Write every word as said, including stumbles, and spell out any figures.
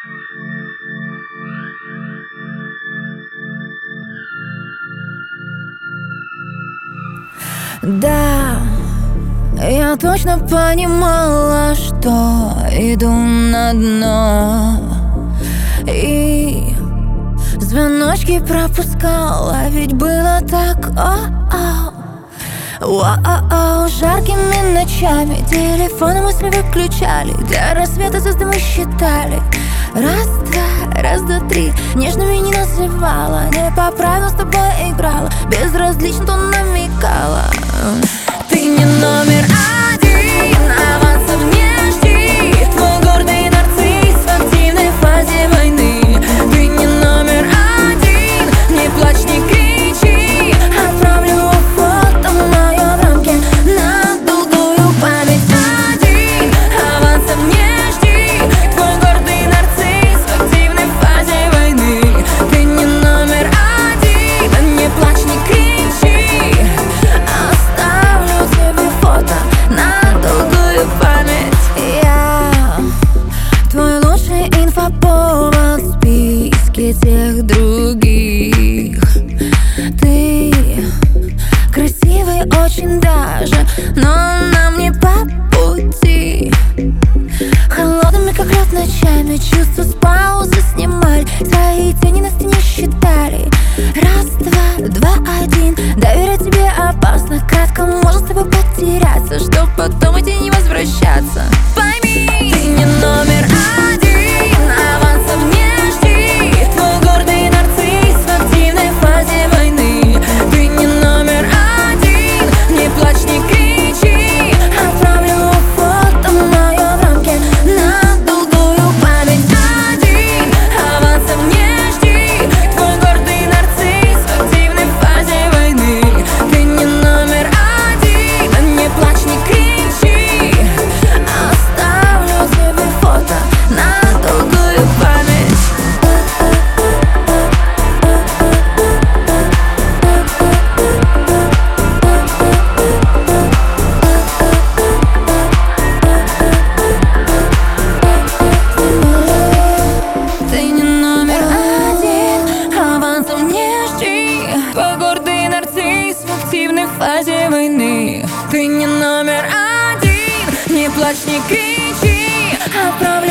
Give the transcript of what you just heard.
Да, я точно понимала, что иду на дно, и звоночки пропускала, ведь было так. О-о. О-о-о. Жаркими ночами телефоны мысли выключали, до рассвета звезды мы считали. Раз, два, раз, два, три. Нежными не называла, не по правилам с тобой играла, безразлично то намекала. Ты не номер один, авансов не жди. Твой гордый нарцисс в активной фазе войны. Ты не номер один, не плачь, не кричи. Отправлю фото мое в рамке на долгую память. Один, авансов не жди. Твой гордый нарцисс в активной фазе войны. Ты не номер один, не плачь, не кричи. Оставлю тебе фото на долгую память. Я твой лучший инфоповод в списке тех других. Ты красивый очень даже, но нам не по пути. Холодными, как лед, ночами чувства с паузы снимали, свои тени на стене считали. Раз, два, два, один. Доверять тебе опасно, кратко можно с тобой потеряться, чтоб потом идти не возвращаться. Пойми, ты не номер один, авансов не жди. Твой гордый нарцисс в активной фазе войны. Ты не номер один, не плачь, не кричи. Отправлю фото мое в рамке на долгую память. Один, авансов не жди. Твой гордый нарцисс в активной фазе войны. Ты не номер один, не плачь, не кричи. Оставлю тебе фото на долгую память. Ты не номер один, авансов не жди. Твой гордый нарцисс в активной фазе войны. Ты не номер один, не плачь, не кричи. Отправляй